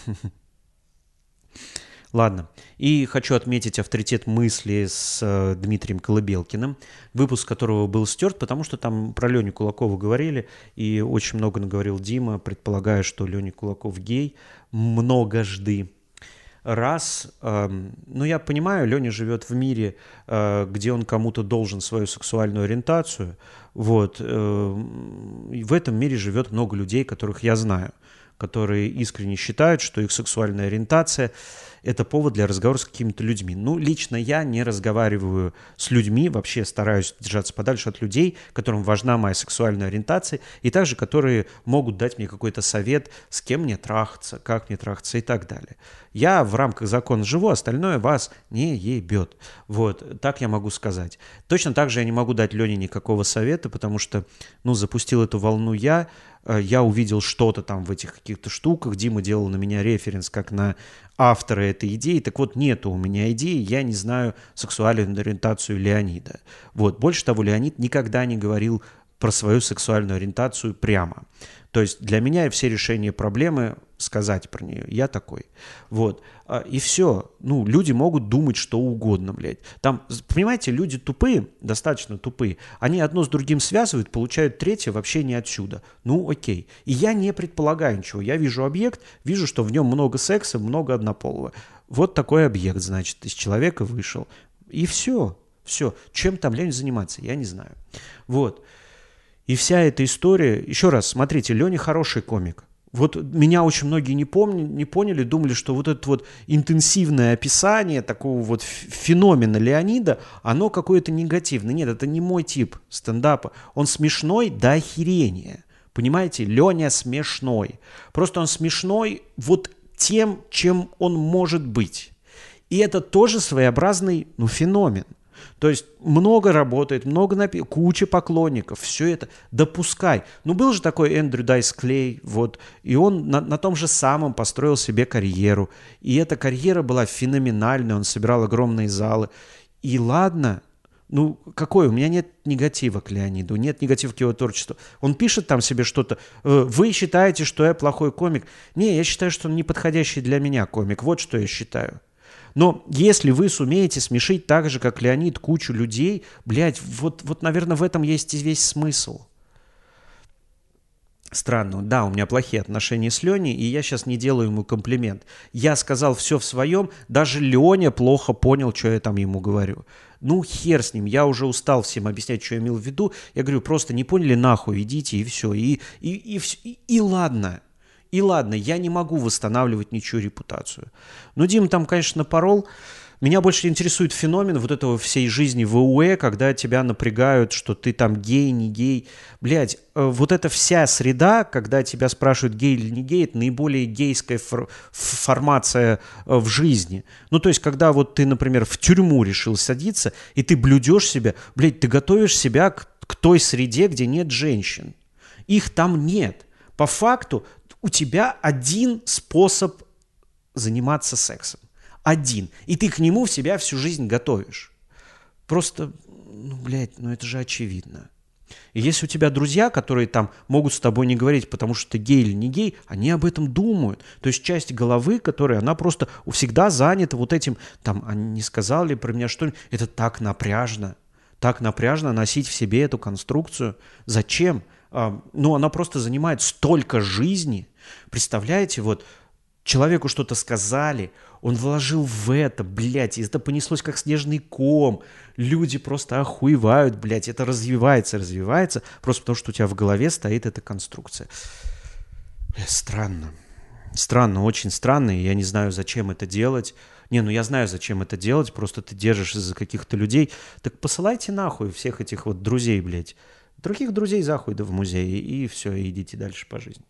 Ладно. И хочу отметить авторитет мысли с Дмитрием Колыбелкиным, выпуск которого был стерт, потому что там про Леню Кулакову говорили, и очень много наговорил Дима, предполагая, что Леня Кулаков гей, многожды. Ну, я понимаю, Леня живет в мире, где он кому-то должен свою сексуальную ориентацию. Вот. И в этом мире живет много людей, которых я знаю, которые искренне считают, что их сексуальная ориентация – это повод для разговора с какими-то людьми. Ну, лично я не разговариваю с людьми, вообще стараюсь держаться подальше от людей, которым важна моя сексуальная ориентация, и также, которые могут дать мне какой-то совет, с кем мне трахаться, как мне трахаться и так далее. Я в рамках закона живу, остальное вас не ебет. Вот, так я могу сказать. Точно так же я не могу дать Лене никакого совета, потому что, ну, запустил эту волну я увидел что-то там в этих каких-то штуках, Дима делал на меня референс как на автора этой идеи, так вот нету у меня идеи, я не знаю сексуальную ориентацию Леонида. Вот, больше того, Леонид никогда не говорил про свою сексуальную ориентацию прямо. То есть для меня все решения проблемы сказать про нее. Я такой. Вот. И все. Ну, люди могут думать что угодно, блядь. Там, понимаете, люди тупые, достаточно тупые. Они одно с другим связывают, получают третье вообще не отсюда. Ну, окей. И я не предполагаю ничего. Я вижу объект, вижу, что в нем много секса, много однополого. Вот такой объект, значит, из человека вышел. И все. Все. Чем там Леня заниматься, я не знаю. Вот. И вся эта история... Еще раз, смотрите, Леня хороший комик. Вот меня очень многие не поняли, думали, что вот это вот интенсивное описание такого вот феномена Леонида, оно какое-то негативное. Нет, это не мой тип стендапа. Он смешной до охерения. Понимаете, Леня смешной. Просто он смешной вот тем, чем он может быть. И это тоже своеобразный, ну, феномен. То есть много работает, куча поклонников, все это допускай. Ну, был же такой Эндрю Дайс Клей, вот, и он на том же самом построил себе карьеру. И эта карьера была феноменальная, он собирал огромные залы. И ладно, ну, какой? У меня нет негатива к Леониду, нет негатива к его творчеству. Он пишет там себе что-то. Вы считаете, что я плохой комик? Не, я считаю, что он неподходящий для меня комик. Вот что я считаю. Но если вы сумеете смешить так же, как Леонид, кучу людей, блядь, вот, наверное, в этом есть и весь смысл. Странно. Да, у меня плохие отношения с Леней, и я сейчас не делаю ему комплимент. Я сказал все в своем, даже Леня плохо понял, что я там ему говорю. Ну, хер с ним, я уже устал всем объяснять, что я имел в виду. Я говорю, просто не поняли, нахуй, идите, и все. И ладно. И ладно, я не могу восстанавливать ничью репутацию. Но Дима там, конечно, напорол. Меня больше интересует феномен вот этого всей жизни в УЭ, когда тебя напрягают, что ты там гей, не гей. Блядь, вот эта вся среда, когда тебя спрашивают, гей или не гей, это наиболее гейская формация в жизни. Ну, то есть, когда вот ты, например, в тюрьму решил садиться, и ты блюдешь себя, блядь, ты готовишь себя к той среде, где нет женщин. Их там нет. По факту у тебя один способ заниматься сексом. Один. И ты к нему в себя всю жизнь готовишь. Просто, ну, блядь, ну это же очевидно. И если у тебя друзья, которые там могут с тобой не говорить, потому что ты гей или не гей, они об этом думают. То есть часть головы, которая, она просто всегда занята вот этим, там, они не сказали про меня что-нибудь. Это так напряжно носить в себе эту конструкцию. Зачем? Ну, она просто занимает столько жизни. Представляете, вот человеку что-то сказали, он вложил в это, блядь, и это понеслось как снежный ком. Люди просто охуевают, блядь, это развивается, просто потому что у тебя в голове стоит эта конструкция. Странно. Странно, очень странно, и я не знаю, зачем это делать. Не, ну я знаю, зачем это делать, просто ты держишь из-за каких-то людей. Так посылайте нахуй всех этих вот друзей, блядь. Других друзей захуй да в музей, и все, и идите дальше по жизни.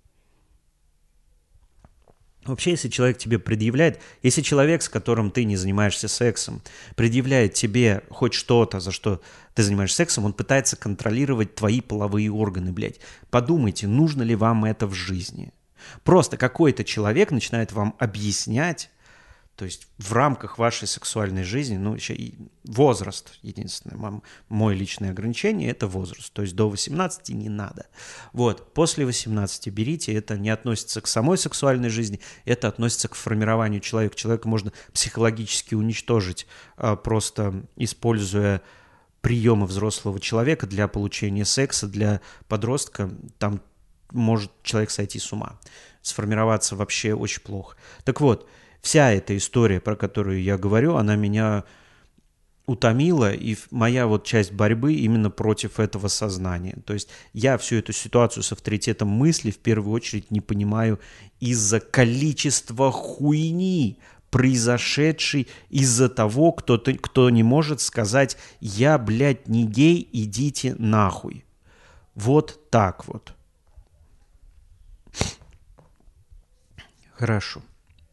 Вообще, если человек тебе предъявляет, если человек, с которым ты не занимаешься сексом, предъявляет тебе хоть что-то, за что ты занимаешься сексом, он пытается контролировать твои половые органы, блядь. Подумайте, нужно ли вам это в жизни. Просто какой-то человек начинает вам объяснять, то есть в рамках вашей сексуальной жизни, ну, еще и возраст, единственное, мое личное ограничение, это возраст. То есть до 18 не надо. Вот, после 18 берите, это не относится к самой сексуальной жизни, это относится к формированию человека. Человека можно психологически уничтожить, просто используя приемы взрослого человека для получения секса, для подростка, там может человек сойти с ума. Сформироваться вообще очень плохо. Так вот, вся эта история, про которую я говорю, она меня утомила, и моя вот часть борьбы именно против этого сознания. То есть я всю эту ситуацию с авторитетом мысли в первую очередь не понимаю из-за количества хуйни, произошедшей из-за того, кто не может сказать «я, блядь, не гей, идите нахуй». Вот так вот. Хорошо.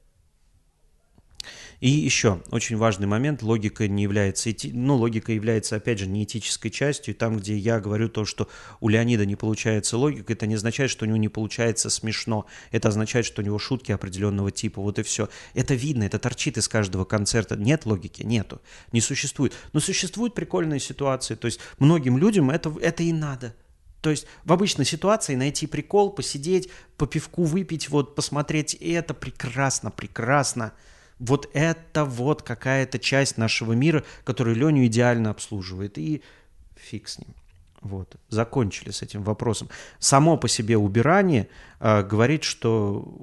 И еще очень важный момент, логика не является, логика является, опять же, не этической частью. И там, где я говорю то, что у Леонида не получается логика, это не означает, что у него не получается смешно. Это означает, что у него шутки определенного типа. Вот и все. Это видно, это торчит из каждого концерта. Нет логики? Нету. Не существует. Но существуют прикольные ситуации. То есть многим людям это и надо. То есть в обычной ситуации найти прикол, посидеть, по пивку выпить, вот посмотреть, это прекрасно, прекрасно. Вот это вот какая-то часть нашего мира, которую Леню идеально обслуживает. И фиг с ним. Вот. Закончили с этим вопросом. Само по себе убирание говорит, что,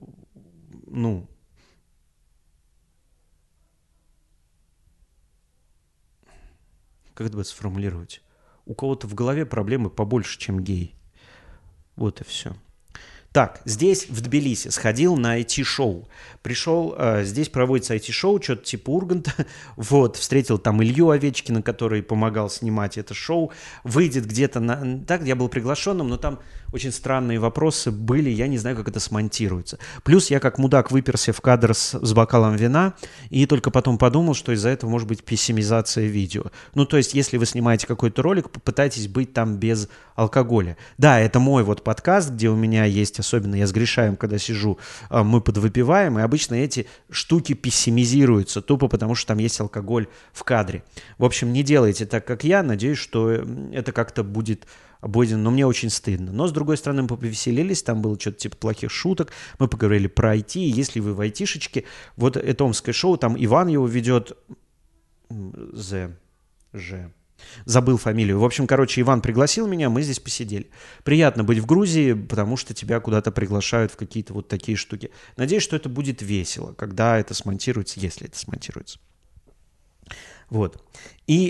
как это сформулировать? У кого-то в голове проблемы побольше, чем гей. Вот и все. Так, здесь, в Тбилиси, сходил на IT-шоу. Пришел, здесь проводится IT-шоу, что-то типа Урганта. Вот, встретил там Илью Овечкина, который помогал снимать это шоу. Выйдет где-то Так, я был приглашенным, но там очень странные вопросы были, я не знаю, как это смонтируется. Плюс я как мудак выперся в кадр с бокалом вина, и только потом подумал, что из-за этого может быть пессимизация видео. Ну, то есть, если вы снимаете какой-то ролик, попытайтесь быть там без алкоголя. Да, это мой вот подкаст, где у меня есть, особенно я с Гришаем, когда сижу, мы подвыпиваем, и обычно эти штуки пессимизируются, тупо потому что там есть алкоголь в кадре. В общем, не делайте так, как я, надеюсь, что это как-то будет обойдено, но мне очень стыдно. Но, с другой стороны, мы повеселились, там было что-то типа плохих шуток, мы поговорили про IT, и если вы в айтишечке, вот это омское шоу, там Иван его ведет, забыл фамилию. В общем, Иван пригласил меня, мы здесь посидели. Приятно быть в Грузии, потому что тебя куда-то приглашают в какие-то вот такие штуки. Надеюсь, что это будет весело, когда это смонтируется, если это смонтируется. Вот. И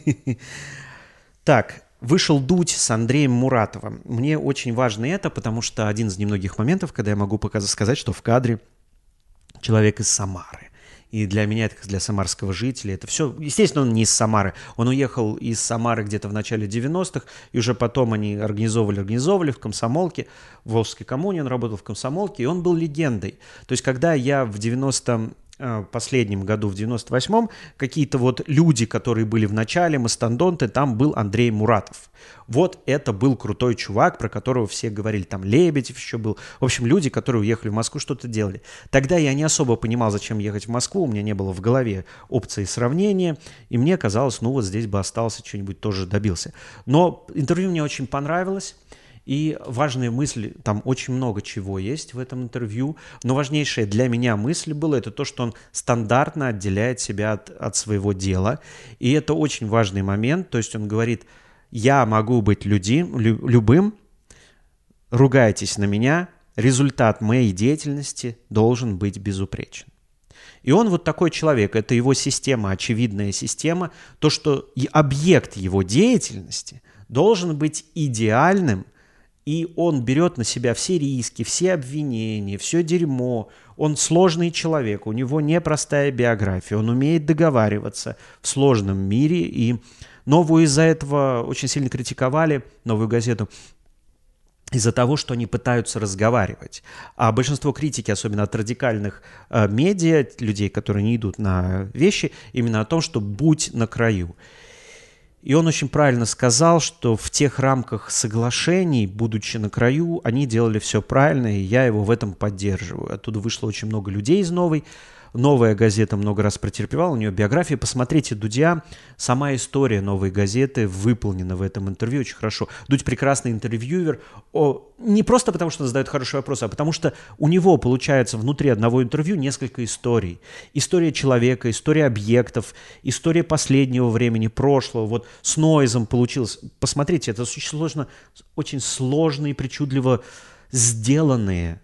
так, вышел Дудь с Андреем Муратовым. Мне очень важно это, потому что один из немногих моментов, когда я могу сказать, что в кадре человек из Самары. И для меня, это как для самарского жителя, это все... Естественно, он не из Самары. Он уехал из Самары где-то в начале 90-х, и уже потом они организовывали в комсомолке. В Волжской коммуне он работал в комсомолке, и он был легендой. То есть, когда я в 90 последнем году, в 98-м, какие-то вот люди, которые были в начале, мастодонты, там был Андрей Муратов. Вот это был крутой чувак, про которого все говорили, там Лебедев еще был. В общем, люди, которые уехали в Москву, что-то делали. Тогда я не особо понимал, зачем ехать в Москву, у меня не было в голове опции сравнения, и мне казалось, ну вот здесь бы остался, что-нибудь тоже добился. Но интервью мне очень понравилось. И важная мысль, там очень много чего есть в этом интервью, но важнейшая для меня мысль была, это то, что он стандартно отделяет себя от своего дела. И это очень важный момент, то есть он говорит, я могу быть любым, ругайтесь на меня, результат моей деятельности должен быть безупречен. И он вот такой человек, это его система, очевидная система, то, что и объект его деятельности должен быть идеальным, и он берет на себя все риски, все обвинения, все дерьмо. Он сложный человек, у него непростая биография, он умеет договариваться в сложном мире. И Новую из-за этого очень сильно критиковали, Новую газету, из-за того, что они пытаются разговаривать. А большинство критики, особенно от радикальных медиа, людей, которые не идут на вещи, именно о том, что будь на краю. И он очень правильно сказал, что в тех рамках соглашений, будучи на краю, они делали все правильно, и я его в этом поддерживаю. Оттуда вышло очень много людей из «Новой». «Новая газета» много раз претерпевала, у нее биография. Посмотрите Дудя, сама история «Новой газеты» выполнена в этом интервью очень хорошо. Дудь прекрасный интервьюер, не просто потому, что он задает хорошие вопросы, а потому что у него получается внутри одного интервью несколько историй. История человека, история объектов, история последнего времени, прошлого. Вот с Нойзом получилось. Посмотрите, это очень сложно и причудливо сделанные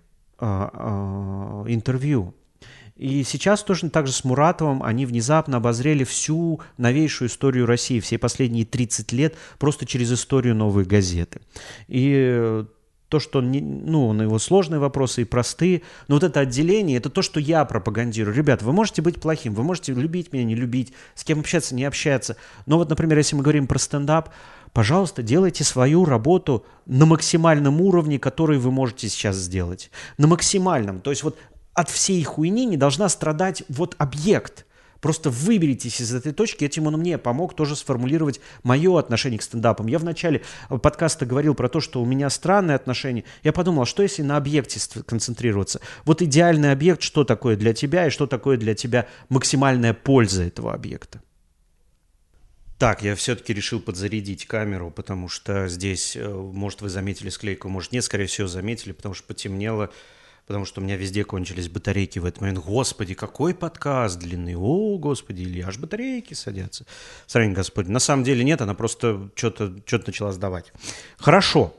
интервью. И сейчас точно так же с Муратовым они внезапно обозрели всю новейшую историю России, все последние 30 лет, просто через историю «Новой газеты». И то, что на его сложные вопросы и простые, но вот это отделение, это то, что я пропагандирую. Ребят, вы можете быть плохим, вы можете любить меня, не любить, с кем общаться, не общаться. Но вот, например, если мы говорим про стендап, пожалуйста, делайте свою работу на максимальном уровне, который вы можете сейчас сделать. На максимальном. То есть вот от всей хуйни не должна страдать вот объект. Просто выберитесь из этой точки. Этим он мне помог тоже сформулировать мое отношение к стендапам. Я в начале подкаста говорил про то, что у меня странные отношения. Я подумал, что если на объекте концентрироваться? Вот идеальный объект, что такое для тебя и что такое для тебя максимальная польза этого объекта? Так, я все-таки решил подзарядить камеру, потому что здесь, может, вы заметили склейку, может, нет, скорее всего, заметили, потому что потемнело. Потому что у меня везде кончились батарейки в этот момент. Господи, какой подкаст длинный. О, господи, Илья, аж батарейки садятся. Сравнение, господи. На самом деле нет, она просто что-то начала сдавать. Хорошо.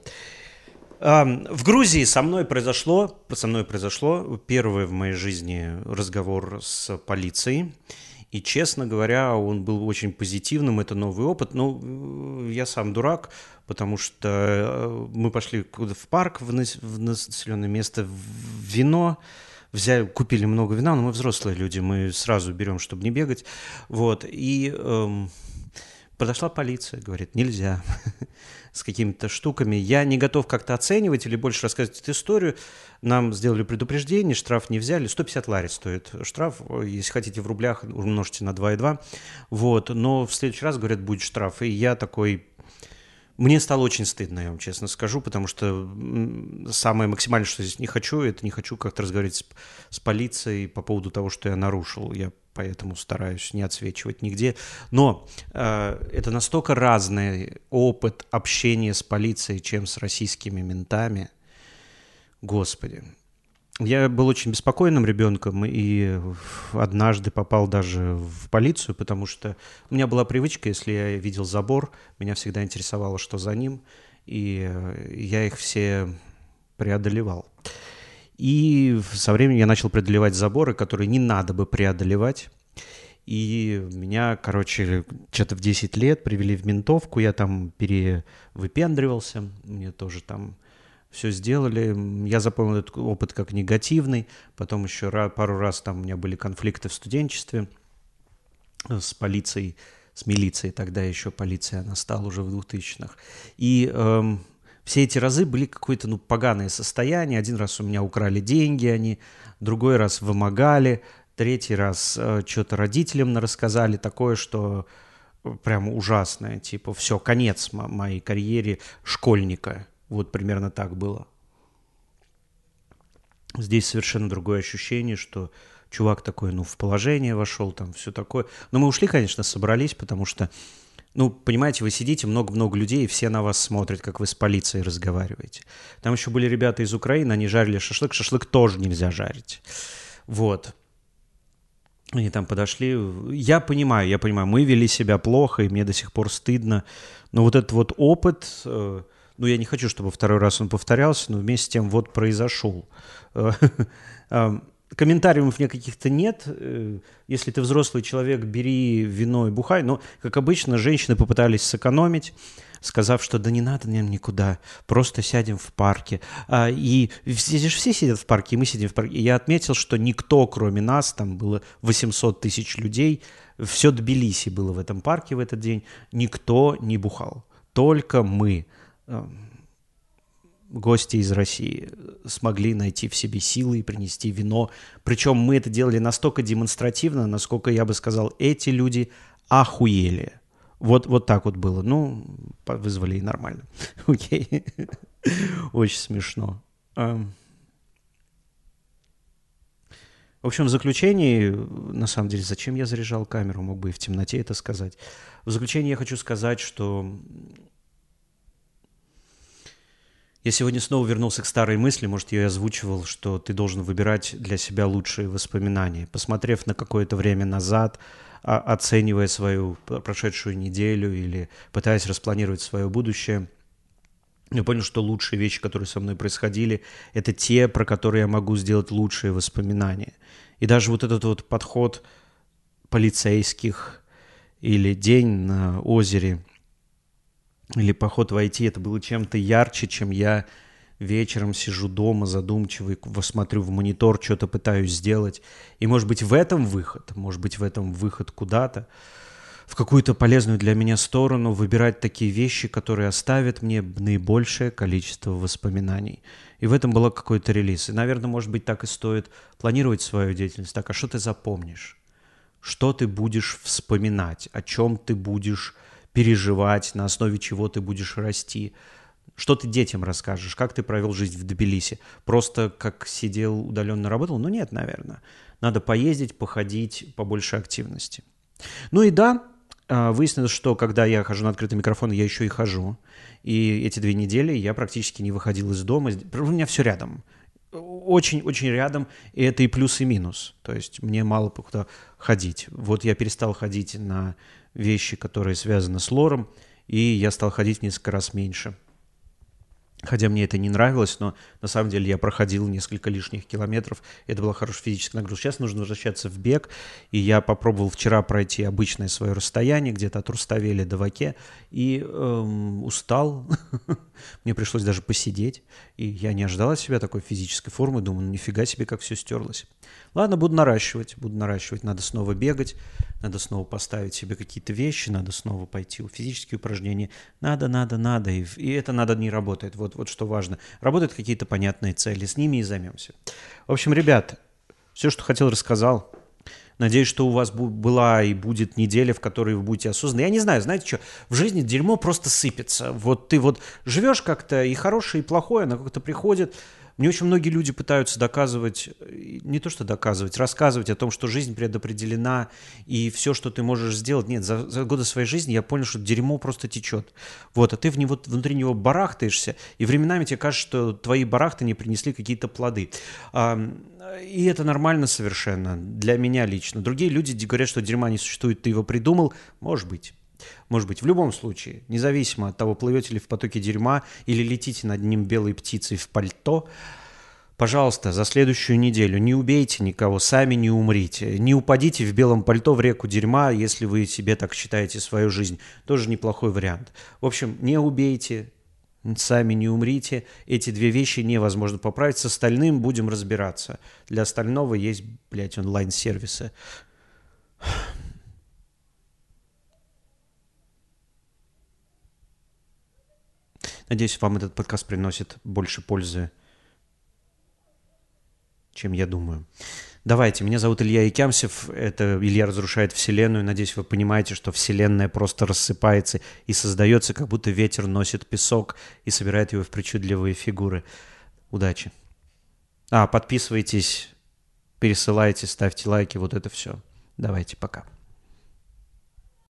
В Грузии со мной произошло первый в моей жизни разговор с полицией. И, честно говоря, он был очень позитивным, это новый опыт. Но я сам дурак, потому что мы пошли в парк, в населенное место, в вино, купили много вина, но мы взрослые люди, мы сразу берем, чтобы не бегать. Вот. И подошла полиция, говорит, нельзя с какими-то штуками. Я не готов как-то оценивать или больше рассказывать эту историю. Нам сделали предупреждение, штраф не взяли. 150 лари стоит штраф. Если хотите в рублях, умножьте на 2,2. Вот. Но в следующий раз, говорят, будет штраф. И я такой... Мне стало очень стыдно, я вам честно скажу, потому что самое максимальное, что здесь не хочу, это не хочу как-то разговаривать с полицией по поводу того, что я нарушил. Я поэтому стараюсь не отсвечивать нигде. Но это настолько разный опыт общения с полицией, чем с российскими ментами. Господи. Я был очень беспокойным ребенком и однажды попал даже в полицию, потому что у меня была привычка, если я видел забор, меня всегда интересовало, что за ним, и я их все преодолевал. И со временем я начал преодолевать заборы, которые не надо бы преодолевать. И меня, что-то в 10 лет привели в ментовку, я там перевыпендривался, мне тоже там все сделали. Я запомнил этот опыт как негативный. Потом еще пару раз там у меня были конфликты в студенчестве с полицией, с милицией. Тогда еще полиция, она стала уже в 2000-х. И все эти разы были какое-то поганое состояние. Один раз у меня украли деньги, другой раз вымогали. третий раз что-то родителям рассказали такое, что прям ужасное. Типа, все, конец моей карьере школьника. Вот примерно так было. Здесь совершенно другое ощущение, что чувак такой, ну, в положение вошел, там все такое. Но мы ушли, конечно, собрались, потому что, ну, понимаете, вы сидите, много-много людей, и все на вас смотрят, как вы с полицией разговариваете. Там еще были ребята из Украины, они жарили шашлык. Шашлык тоже нельзя жарить. Вот. Они там подошли. Я понимаю, мы вели себя плохо, и мне до сих пор стыдно. Но вот этот вот опыт, ну, я не хочу, чтобы второй раз он повторялся, но вместе с тем вот произошел. Комментариев у меня каких-то нет. Если ты взрослый человек, бери вино и бухай. Но, как обычно, женщины попытались сэкономить, сказав, что да не надо нам никуда, просто сядем в парке. И здесь же все сидят в парке, и мы сидим в парке. И я отметил, что никто, кроме нас, там было 800 тысяч людей, все Тбилиси было в этом парке в этот день, никто не бухал. Только мы, гости из России, смогли найти в себе силы и принести вино. Причем мы это делали настолько демонстративно, насколько, я бы сказал, эти люди охуели. Вот так вот было. Ну, вызвали и нормально. Окей. Очень смешно. В общем, в заключении, на самом деле, зачем я заряжал камеру, мог бы и в темноте это сказать. В заключение я хочу сказать, что я сегодня снова вернулся к старой мысли, может, я и озвучивал, что ты должен выбирать для себя лучшие воспоминания. Посмотрев на какое-то время назад, оценивая свою прошедшую неделю или пытаясь распланировать свое будущее, я понял, что лучшие вещи, которые со мной происходили, это те, про которые я могу сделать лучшие воспоминания. И даже вот этот вот подход полицейских или день на озере, или поход в IT, это было чем-то ярче, чем я вечером сижу дома задумчивый, смотрю в монитор, что-то пытаюсь сделать. И может быть в этом выход куда-то, в какую-то полезную для меня сторону, выбирать такие вещи, которые оставят мне наибольшее количество воспоминаний. И в этом был какой-то релиз. И, наверное, может быть, так и стоит планировать свою деятельность. Так, а что ты запомнишь? Что ты будешь вспоминать? О чем ты будешь переживать? На основе чего ты будешь расти? Что ты детям расскажешь? Как ты провел жизнь в Тбилиси? Просто как сидел, удаленно работал? Ну нет, наверное. Надо поездить, походить, побольше активности. Ну и да, выяснилось, что когда я хожу на открытый микрофон, я еще и хожу. И эти 2 недели я практически не выходил из дома. У меня все рядом. Очень-очень рядом. И это и плюс, и минус. То есть мне мало куда ходить. Вот я перестал ходить на вещи, которые связаны с лором, и я стал ходить в несколько раз меньше. Хотя мне это не нравилось, но на самом деле я проходил несколько лишних километров. Это была хорошая физическая нагрузка. Сейчас нужно возвращаться в бег. И я попробовал вчера пройти обычное свое расстояние, где-то от Руставели до Ваке. И устал. Мне пришлось даже посидеть. И я не ожидал от себя такой физической формы. Думаю, ну нифига себе, как все стерлось. Ладно, буду наращивать. Надо снова бегать. Надо снова поставить себе какие-то вещи. Надо снова пойти в физические упражнения. Надо. И это надо не работает. Вот что важно. Работают какие-то понятные цели. С ними и займемся. В общем, ребят, все, что хотел, рассказал. Надеюсь, что у вас была и будет неделя, в которой вы будете осознанны. Я не знаю, знаете что, в жизни дерьмо просто сыпется. Вот ты вот живешь как-то, и хорошее, и плохое, оно как-то приходит. Мне очень многие люди пытаются доказывать, не то что доказывать, рассказывать о том, что жизнь предопределена, и все, что ты можешь сделать. Нет, за годы своей жизни я понял, что дерьмо просто течет. Вот, а ты внутри него барахтаешься, и временами тебе кажется, что твои барахты не принесли какие-то плоды. И это нормально совершенно, для меня лично. Другие люди говорят, что дерьма не существует, ты его придумал. Может быть. В любом случае, независимо от того, плывете ли в потоке дерьма или летите над ним белой птицей в пальто, пожалуйста, за следующую неделю не убейте никого, сами не умрите. Не упадите в белом пальто в реку дерьма, если вы себе так считаете свою жизнь. Тоже неплохой вариант. В общем, не убейте, сами не умрите. Эти 2 вещи невозможно поправить. С остальным будем разбираться. Для остального есть, онлайн-сервисы. Надеюсь, вам этот подкаст приносит больше пользы, чем я думаю. Давайте, меня зовут Илья Икямсев, это «Илья разрушает вселенную». Надеюсь, вы понимаете, что вселенная просто рассыпается и создается, как будто ветер носит песок и собирает его в причудливые фигуры. Удачи. Подписывайтесь, пересылайте, ставьте лайки, вот это все. Давайте, пока.